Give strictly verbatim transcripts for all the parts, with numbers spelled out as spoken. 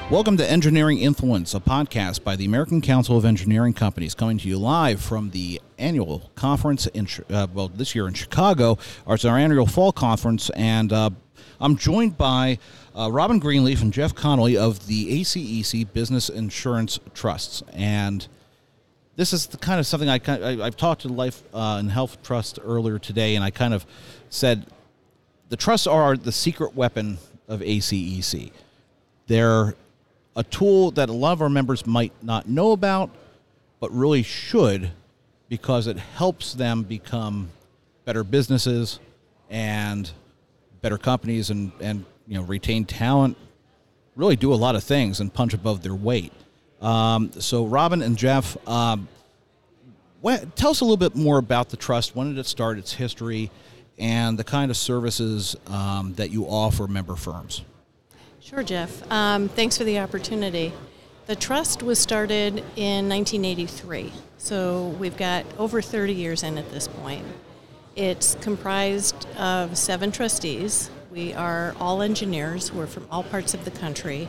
Welcome to Engineering Influence, a podcast by the American Council of Engineering Companies, coming to you live from the annual conference in, uh, well, this year in Chicago. It's our annual fall conference, and uh, I'm joined by uh, Robin Greenleaf and Jeff Connolly of the A C E C Business Insurance Trusts. And this is the kind of something I, I I've talked to Life uh, and Health Trust earlier today, and I kind of said the trusts are the secret weapon of A C E C. They're a tool that a lot of our members might not know about, but really should, because it helps them become better businesses and better companies, and, and you know, retain talent, really do a lot of things and punch above their weight. Um, so Robin and Jeff, um, what, tell us a little bit more about the trust. When did it start, its history, and the kind of services um, that you offer member firms? Sure, Jeff. Um, thanks for the opportunity. The trust was started in nineteen eighty-three, so we've got over thirty years in at this point. It's comprised of seven trustees. We are all engineers. We're from all parts of the country.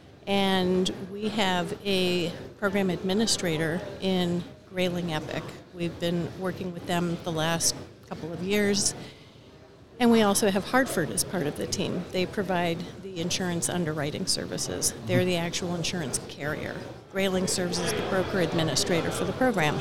And we have a program administrator in Grayling Epic. We've been working with them the last couple of years. And we also have Hartford as part of the team. They provide the insurance underwriting services. They're the actual insurance carrier. Grayling serves as the broker administrator for the program.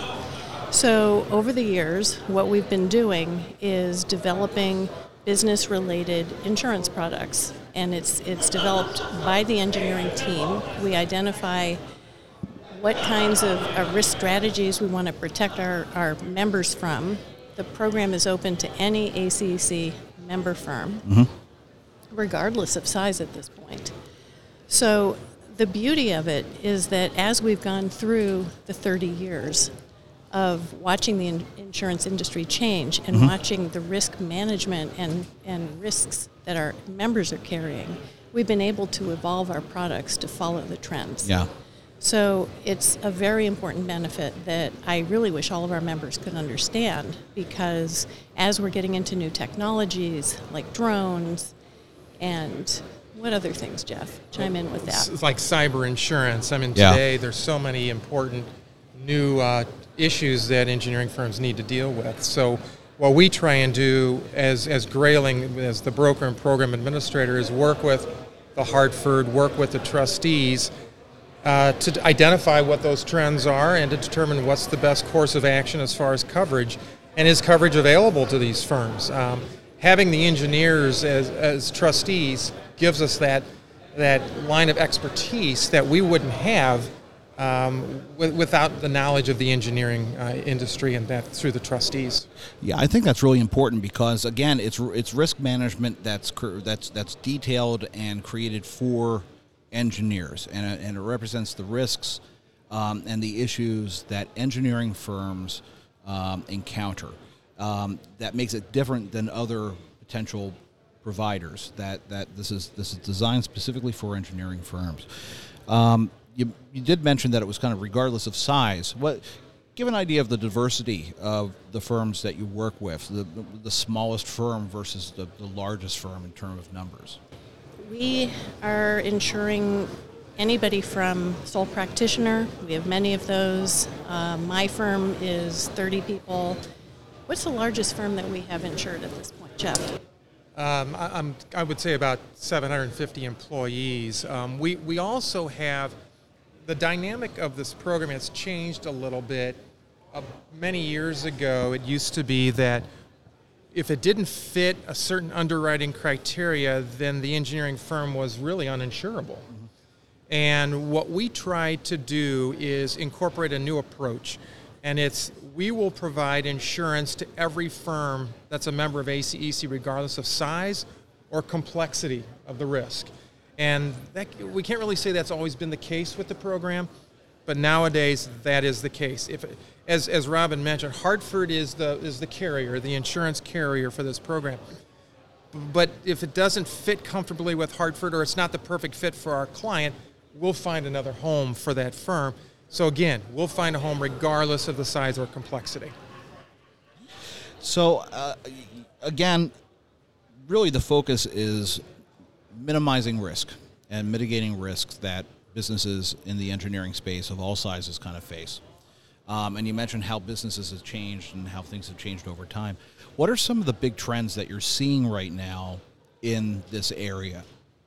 So over the years, what we've been doing is developing business-related insurance products. And it's it's developed by the engineering team. We identify what kinds of uh, risk strategies we want to protect our, our members from. The program is open to any A C E C member firm, mm-hmm. regardless of size at this point. So the beauty of it is that as we've gone through the thirty years of watching the in- insurance industry change and mm-hmm. watching the risk management and, and risks that our members are carrying, we've been able to evolve our products to follow the trends. Yeah. So it's a very important benefit that I really wish all of our members could understand, because as we're getting into new technologies like drones and what other things, Jeff? Chime in with that. It's like cyber insurance. I mean, yeah. today there's so many important new uh, issues that engineering firms need to deal with. So what we try and do as, as Grayling, as the broker and program administrator, is work with the Hartford, work with the trustees, Uh, to identify what those trends are and to determine what's the best course of action as far as coverage, and is coverage available to these firms. Um, having the engineers as, as trustees gives us that that line of expertise that we wouldn't have um, w- without the knowledge of the engineering uh, industry, and that through the trustees. Yeah, I think that's really important, because again, it's it's risk management that's that's that's detailed and created for engineers, and it, and it represents the risks um, and the issues that engineering firms um, encounter. Um, that makes it different than other potential providers. That that this is this is designed specifically for engineering firms. Um, you you did mention that it was kind of regardless of size. What give an idea of the diversity of the firms that you work with, the the smallest firm versus the, the largest firm in terms of numbers. We are insuring anybody from sole practitioner. We have many of those. Uh, my firm is thirty people. What's the largest firm that we have insured at this point, Jeff? Um, I, I'm, I would say about seven hundred fifty employees. Um, we, we also have, the dynamic of this program has changed a little bit. Uh, many years ago, it used to be that if it didn't fit a certain underwriting criteria, then the engineering firm was really uninsurable. Mm-hmm. And what we try to do is incorporate a new approach. And it's, we will provide insurance to every firm that's a member of A C E C, regardless of size or complexity of the risk. And that, we can't really say that's always been the case with the program, but nowadays that is the case. If, as as Robin mentioned, Hartford is the is the carrier, the insurance carrier for this program. But if it doesn't fit comfortably with Hartford, or it's not the perfect fit for our client, we'll find another home for that firm. So again, we'll find a home regardless of the size or complexity. So uh, again, really the focus is minimizing risk and mitigating risks that businesses in the engineering space of all sizes kind of face. Um, and you mentioned how businesses have changed and how things have changed over time. What are some of the big trends that you're seeing right now in this area?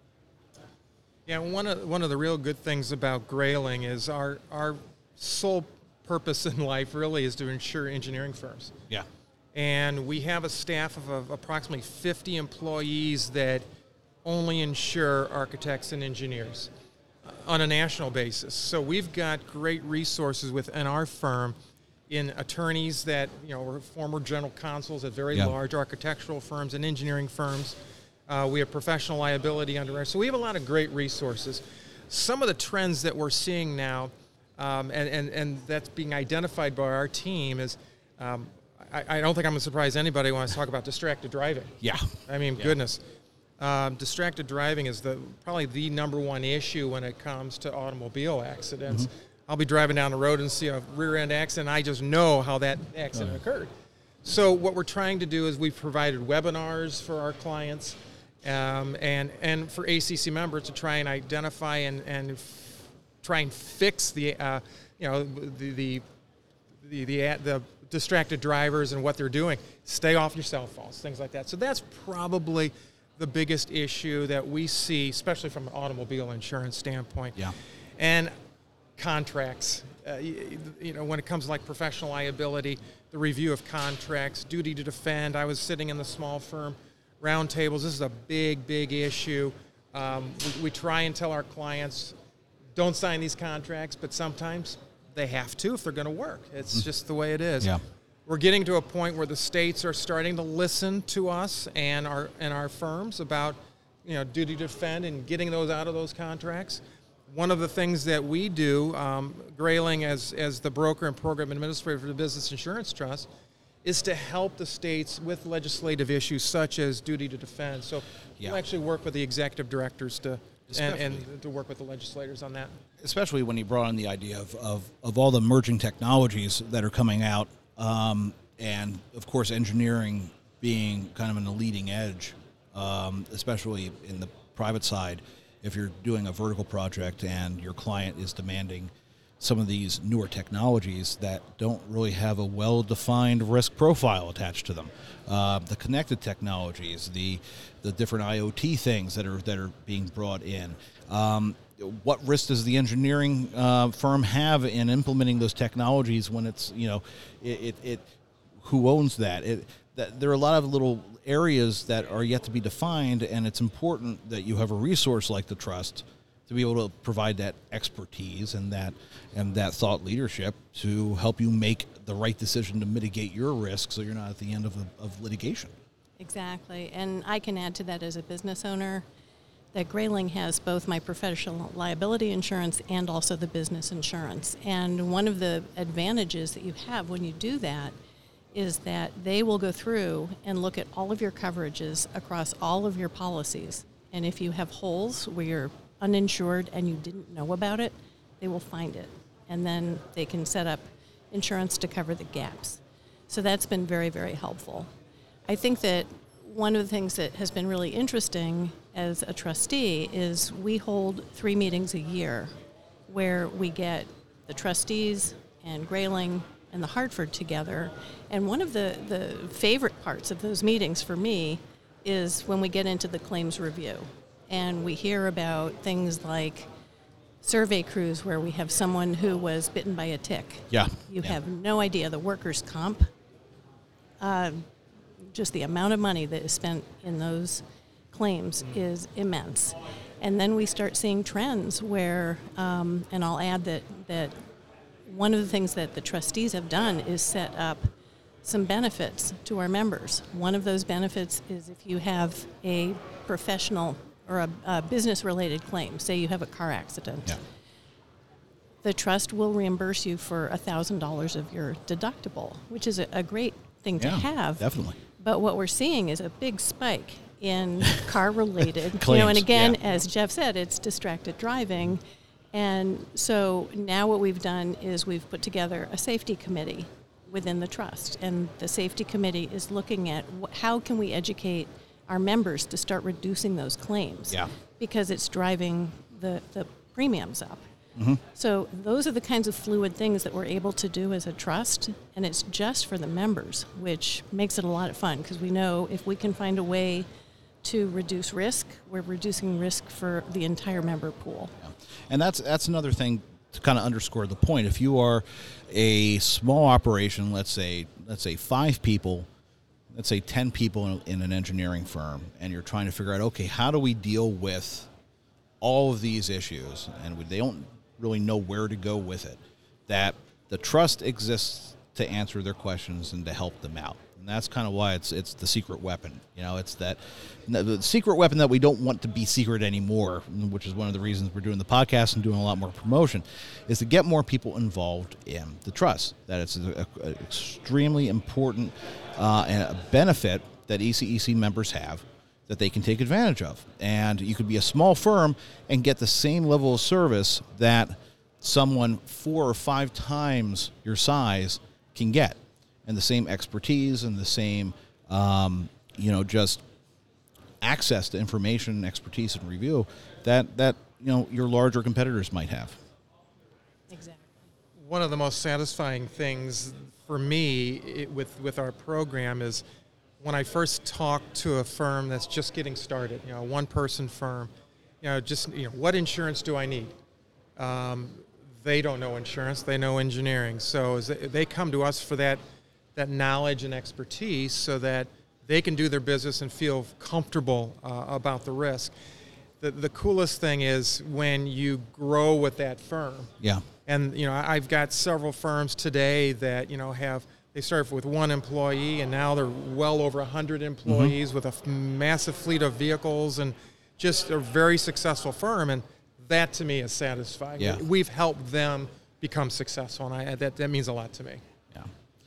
Yeah, one of one of the real good things about Grayling is our our sole purpose in life really is to insure engineering firms. Yeah. And we have a staff of, of approximately fifty employees that only insure architects and engineers on a national basis. So we've got great resources within our firm in attorneys that, you know, were former general counsels at very yeah. large architectural firms and engineering firms. Uh, we have professional liability underwriters. So we have a lot of great resources. Some of the trends that we're seeing now, um, and, and, and that's being identified by our team, is um, I, I don't think I'm going to surprise anybody when I talk about distracted driving. Yeah. I mean, yeah. goodness. Um, distracted driving is the probably the number one issue when it comes to automobile accidents. Mm-hmm. I'll be driving down the road and see a rear-end accident, and I just know how that accident uh-huh. occurred. So what we're trying to do is we've provided webinars for our clients um, and, and for A C C members to try and identify and, and f- try and fix the, uh, you know, the, the, the, the, the distracted drivers and what they're doing. Stay off your cell phones, things like that. So that's probably the biggest issue that we see, especially from an automobile insurance standpoint. Yeah. And contracts, uh, you, you know, when it comes to like professional liability, the review of contracts, duty to defend. I was sitting in the small firm roundtables. This is a big, big issue. Um, we, we try and tell our clients, don't sign these contracts, but sometimes they have to if they're going to work. It's mm. just the way it is. Yeah. We're getting to a point where the states are starting to listen to us and our and our firms about, you know, duty to defend and getting those out of those contracts. One of the things that we do, um, Grayling as as the broker and program administrator for the Business Insurance Trust, is to help the states with legislative issues such as duty to defend. So yeah. we'll actually work with the executive directors to and, and to work with the legislators on that. Especially when you brought in the idea of, of, of all the emerging technologies that are coming out. Um, and, of course, engineering being kind of in the leading edge, um, especially in the private side, if you're doing a vertical project and your client is demanding some of these newer technologies that don't really have a well-defined risk profile attached to them. Uh, the connected technologies, the the different I O T things that are that are being brought in. Um, what risk does the engineering uh, firm have in implementing those technologies when it's, you know, it, it, it who owns that? It, that? There are a lot of little areas that are yet to be defined, and it's important that you have a resource like the trust to be able to provide that expertise and that and that thought leadership to help you make the right decision to mitigate your risk so you're not at the end of, a, of litigation. Exactly. And I can add to that as a business owner that Grayling has both my professional liability insurance and also the business insurance. And one of the advantages that you have when you do that is that they will go through and look at all of your coverages across all of your policies. And if you have holes where you're uninsured and you didn't know about it, they will find it. And then they can set up insurance to cover the gaps. So that's been very, very helpful. I think that one of the things that has been really interesting as a trustee is we hold three meetings a year where we get the trustees and Grayling and the Hartford together. And one of the, the favorite parts of those meetings for me is when we get into the claims review. And we hear about things like survey crews where we have someone who was bitten by a tick. Yeah. You yeah. have no idea. The workers' comp, uh, just the amount of money that is spent in those claims is immense. And then we start seeing trends where, um, and I'll add that, that one of the things that the trustees have done is set up some benefits to our members. One of those benefits is if you have a professional or a, a business-related claim, say you have a car accident, yeah. the trust will reimburse you for one thousand dollars of your deductible, which is a, a great thing to yeah, have. Definitely. But what we're seeing is a big spike in car-related, claims, you know, and again, yeah. as Jeff said, it's distracted driving. And so now what we've done is we've put together a safety committee within the trust. And the safety committee is looking at wh- how can we educate our members to start reducing those claims. Yeah. Because it's driving the, the premiums up. Mm-hmm. So those are the kinds of fluid things that we're able to do as a trust, and it's just for the members, which makes it a lot of fun because we know if we can find a way to reduce risk, we're reducing risk for the entire member pool. Yeah. And that's that's another thing to kind of underscore the point. If you are a small operation, let's say let's say five people, let's say ten people in, in an engineering firm, and you're trying to figure out, okay, how do we deal with all of these issues, and they don't really know where to go with it, that the trust exists to answer their questions and to help them out. And that's kind of why it's it's the secret weapon. You know, it's that the secret weapon that we don't want to be secret anymore, which is one of the reasons we're doing the podcast and doing a lot more promotion, is to get more people involved in the trust. That it's an extremely important uh, and a benefit that E C E C members have that they can take advantage of. And you could be a small firm and get the same level of service that someone four or five times your size can get, and the same expertise and the same, um, you know, just access to information, expertise, and review that, that, you know, your larger competitors might have. Exactly. One of the most satisfying things for me it, with, with our program is when I first talk to a firm that's just getting started, you know, a one-person firm, you know, just, you know, what insurance do I need? Um, they don't know insurance, they know engineering. So as they come to us for that, that knowledge and expertise so that they can do their business and feel comfortable uh, about the risk. The, the coolest thing is when you grow with that firm. Yeah. And, you know, I've got several firms today that, you know, have, they started with one employee and now they're well over one hundred employees mm-hmm. with a f- massive fleet of vehicles and just a very successful firm. And that to me is satisfying. Yeah. We've helped them become successful, and I, that, that means a lot to me. Yeah.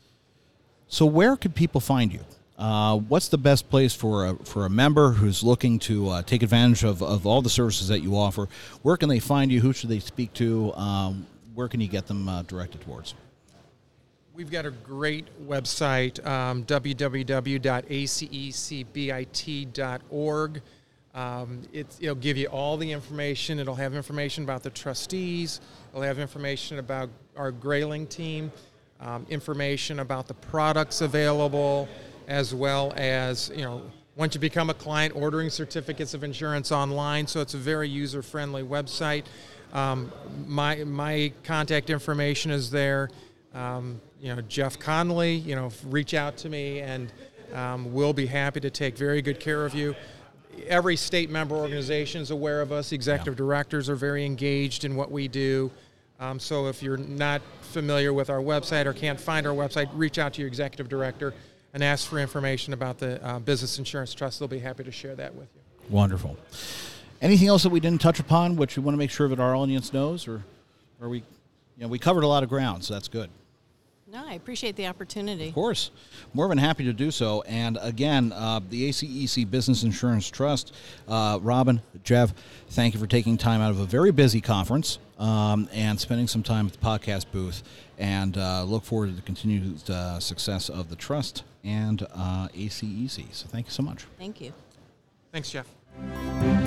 So where could people find you? Uh, what's the best place for a, for a member who's looking to uh, take advantage of, of all the services that you offer? Where can they find you? Who should they speak to? Um, where can you get them uh, directed towards? We've got a great website, um, w w w dot a c e c bit dot org. Um, it, it'll give you all the information. It'll have information about the trustees. It'll have information about our Grayling team, um, information about the products available, as well as, you know, once you become a client, ordering certificates of insurance online. So it's a very user-friendly website. Um, my my contact information is there. Um, you know, Jeff Connolly, you know, reach out to me, and um, we'll be happy to take very good care of you. Every state member organization is aware of us. Executive yeah. directors are very engaged in what we do. Um, so if you're not familiar with our website or can't find our website, reach out to your executive director and ask for information about the uh, Business Insurance Trust. They'll be happy to share that with you. Wonderful. Anything else that we didn't touch upon, which we want to make sure that our audience knows, or, or we, you know, we covered a lot of ground, so that's good. No, I appreciate the opportunity. Of course. More than happy to do so. And again, uh, the A C E C Business Insurance Trust, uh, Robin, Jeff, thank you for taking time out of a very busy conference um, and spending some time at the podcast booth. And uh, look forward to the continued uh, success of the trust and uh, A C E C. So thank you so much. Thank you. Thanks, Jeff.